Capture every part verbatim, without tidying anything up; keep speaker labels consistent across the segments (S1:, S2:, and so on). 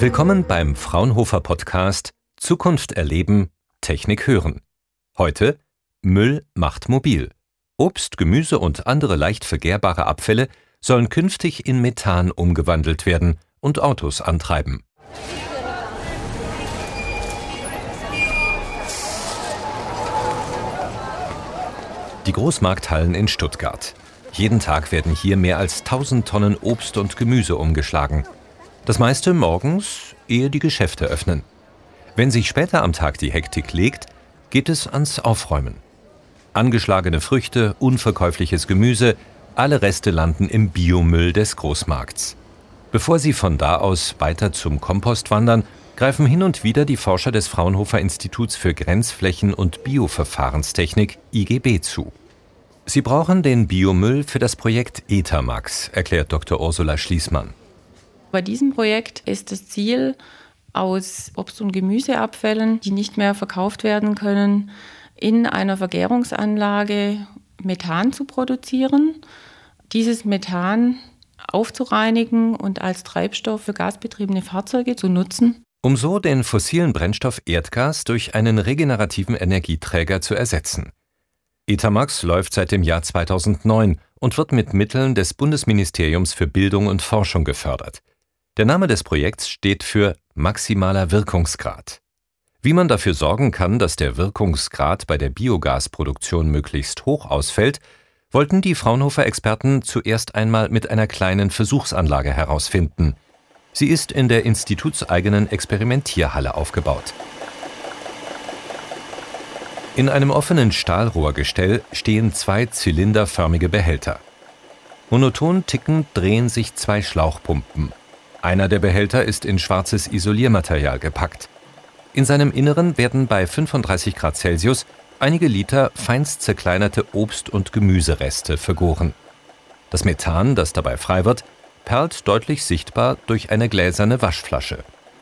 S1: Willkommen beim Fraunhofer Podcast Zukunft erleben, Technik hören. Heute Müll macht mobil. Obst, Gemüse und andere leicht vergärbare Abfälle sollen künftig in Methan umgewandelt werden und Autos antreiben. Die Großmarkthallen in Stuttgart. Jeden Tag werden hier mehr als tausend Tonnen Obst und Gemüse umgeschlagen. Das meiste morgens, ehe die Geschäfte öffnen. Wenn sich später am Tag die Hektik legt, geht es ans Aufräumen. Angeschlagene Früchte, unverkäufliches Gemüse, alle Reste landen im Biomüll des Großmarkts. Bevor sie von da aus weiter zum Kompost wandern, greifen hin und wieder die Forscher des Fraunhofer Instituts für Grenzflächen- und Bioverfahrenstechnik I G B zu. Sie brauchen den Biomüll für das Projekt Etamax, erklärt Doktor Ursula Schließmann.
S2: Bei diesem Projekt ist das Ziel, aus Obst- und Gemüseabfällen, die nicht mehr verkauft werden können, in einer Vergärungsanlage Methan zu produzieren, dieses Methan aufzureinigen und als Treibstoff für gasbetriebene Fahrzeuge zu nutzen.
S1: Um so den fossilen Brennstoff Erdgas durch einen regenerativen Energieträger zu ersetzen. Etamax läuft seit dem Jahr zweitausendneun und wird mit Mitteln des Bundesministeriums für Bildung und Forschung gefördert. Der Name des Projekts steht für maximaler Wirkungsgrad. Wie man dafür sorgen kann, dass der Wirkungsgrad bei der Biogasproduktion möglichst hoch ausfällt, wollten die Fraunhofer-Experten zuerst einmal mit einer kleinen Versuchsanlage herausfinden. Sie ist in der institutseigenen Experimentierhalle aufgebaut. In einem offenen Stahlrohrgestell stehen zwei zylinderförmige Behälter. Monoton tickend drehen sich zwei Schlauchpumpen. Einer der Behälter ist in schwarzes Isoliermaterial gepackt. In seinem Inneren werden bei fünfunddreißig Grad Celsius einige Liter feinst zerkleinerte Obst- und Gemüsereste vergoren. Das Methan, das dabei frei wird, perlt deutlich sichtbar durch eine gläserne Waschflasche.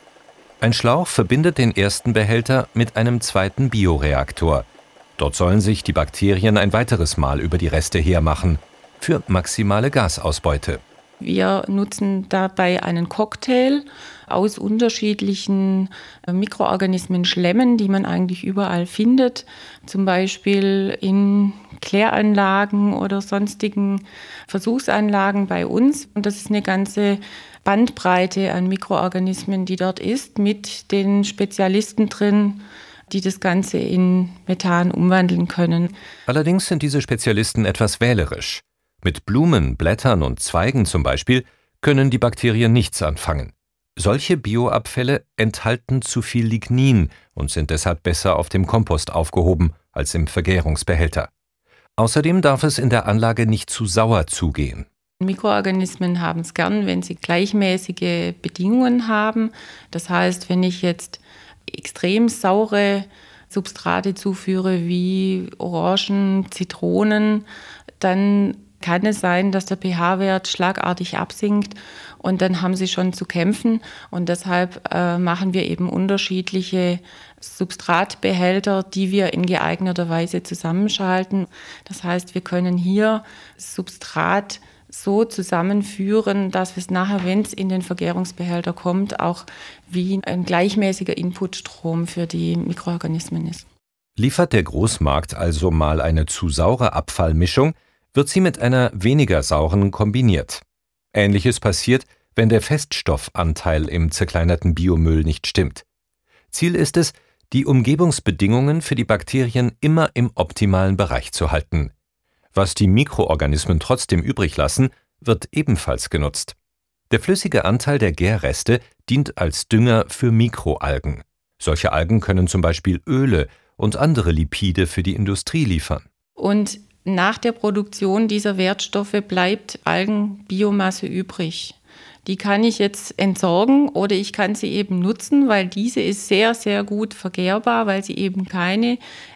S1: Ein Schlauch verbindet den ersten Behälter mit einem zweiten Bioreaktor. Dort sollen sich die Bakterien ein weiteres Mal über die Reste hermachen, für maximale Gasausbeute.
S2: Wir nutzen dabei einen Cocktail aus unterschiedlichen Mikroorganismen, Schlemmen, die man eigentlich überall findet, zum Beispiel in Kläranlagen oder sonstigen Versuchsanlagen bei uns. Und das ist eine ganze Bandbreite an Mikroorganismen, die dort ist, mit den Spezialisten drin, die das Ganze in Methan umwandeln können.
S1: Allerdings sind diese Spezialisten etwas wählerisch. Mit Blumen, Blättern und Zweigen zum Beispiel können die Bakterien nichts anfangen. Solche Bioabfälle enthalten zu viel Lignin und sind deshalb besser auf dem Kompost aufgehoben als im Vergärungsbehälter. Außerdem darf es in der Anlage nicht zu sauer zugehen.
S2: Mikroorganismen haben es gern, wenn sie gleichmäßige Bedingungen haben. Das heißt, wenn ich jetzt extrem saure Substrate zuführe wie Orangen, Zitronen, dann kann es sein, dass der pH-Wert schlagartig absinkt und dann haben sie schon zu kämpfen. Und deshalb äh, machen wir eben unterschiedliche Substratbehälter, die wir in geeigneter Weise zusammenschalten. Das heißt, wir können hier Substrat so zusammenführen, dass es nachher, wenn es in den Vergärungsbehälter kommt, auch wie ein gleichmäßiger Inputstrom für die Mikroorganismen ist.
S1: Liefert der Großmarkt also mal eine zu saure Abfallmischung, wird sie mit einer weniger sauren kombiniert. Ähnliches passiert, wenn der Feststoffanteil im zerkleinerten Biomüll nicht stimmt. Ziel ist es, die Umgebungsbedingungen für die Bakterien immer im optimalen Bereich zu halten. Was die Mikroorganismen trotzdem übrig lassen, wird ebenfalls genutzt. Der flüssige Anteil der Gärreste dient als Dünger für Mikroalgen. Solche Algen können zum Beispiel Öle und andere Lipide für die Industrie liefern.
S2: Und nach der Produktion dieser Wertstoffe bleibt Algenbiomasse übrig. Die kann ich jetzt entsorgen oder ich kann sie eben nutzen, weil diese ist sehr, sehr gut vergärbar, weil sie eben keine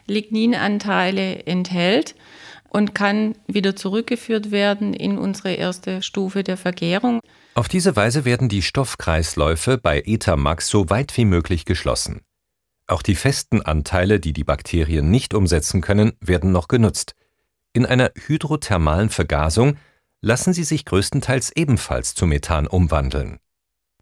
S2: Ligninanteile enthält und kann wieder zurückgeführt werden in unsere erste Stufe der Vergärung.
S1: Auf diese Weise werden die Stoffkreisläufe bei Etamax so weit wie möglich geschlossen. Auch die festen Anteile, die die Bakterien nicht umsetzen können, werden noch genutzt. In einer hydrothermalen Vergasung lassen sie sich größtenteils ebenfalls zu Methan umwandeln.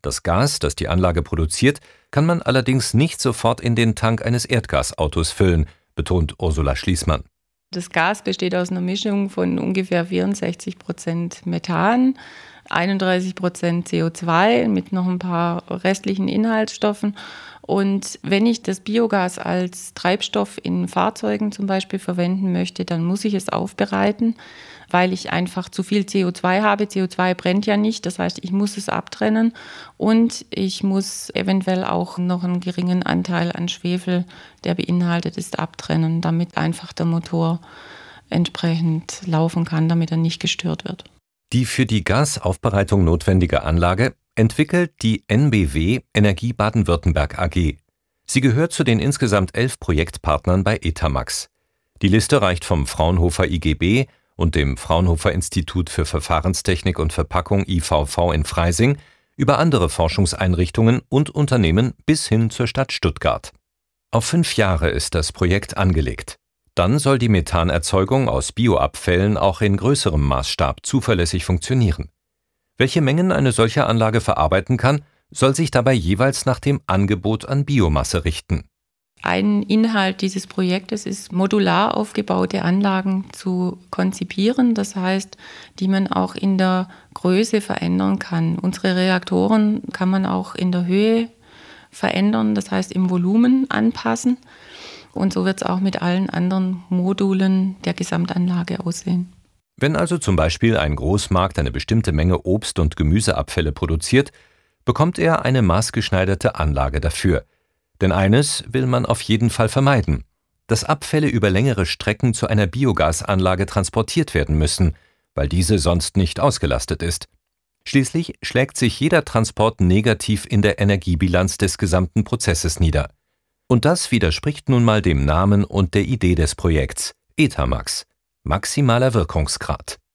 S1: Das Gas, das die Anlage produziert, kann man allerdings nicht sofort in den Tank eines Erdgasautos füllen, betont Ursula Schließmann.
S2: Das Gas besteht aus einer Mischung von ungefähr vierundsechzig Prozent Methan, einunddreißig Prozent C O zwei mit noch ein paar restlichen Inhaltsstoffen. Und wenn ich das Biogas als Treibstoff in Fahrzeugen zum Beispiel verwenden möchte, dann muss ich es aufbereiten, weil ich einfach zu viel C O zwei habe. C O zwei brennt ja nicht, das heißt, ich muss es abtrennen und ich muss eventuell auch noch einen geringen Anteil an Schwefel, der beinhaltet ist, abtrennen, damit einfach der Motor entsprechend laufen kann, damit er nicht gestört wird.
S1: Die für die Gasaufbereitung notwendige Anlage entwickelt die N B W Energie Baden-Württemberg A G. Sie gehört zu den insgesamt elf Projektpartnern bei Etamax. Die Liste reicht vom Fraunhofer I G B und dem Fraunhofer Institut für Verfahrenstechnik und Verpackung I V V in Freising über andere Forschungseinrichtungen und Unternehmen bis hin zur Stadt Stuttgart. Auf fünf Jahre ist das Projekt angelegt. Dann soll die Methanerzeugung aus Bioabfällen auch in größerem Maßstab zuverlässig funktionieren. Welche Mengen eine solche Anlage verarbeiten kann, soll sich dabei jeweils nach dem Angebot an Biomasse richten.
S2: Ein Inhalt dieses Projektes ist, modular aufgebaute Anlagen zu konzipieren, das heißt, die man auch in der Größe verändern kann. Unsere Reaktoren kann man auch in der Höhe verändern, das heißt im Volumen anpassen. Und so wird es auch mit allen anderen Modulen der Gesamtanlage aussehen.
S1: Wenn also zum Beispiel ein Großmarkt eine bestimmte Menge Obst- und Gemüseabfälle produziert, bekommt er eine maßgeschneiderte Anlage dafür. Denn eines will man auf jeden Fall vermeiden: dass Abfälle über längere Strecken zu einer Biogasanlage transportiert werden müssen, weil diese sonst nicht ausgelastet ist. Schließlich schlägt sich jeder Transport negativ in der Energiebilanz des gesamten Prozesses nieder. Und das widerspricht nun mal dem Namen und der Idee des Projekts: Etamax, maximaler Wirkungsgrad.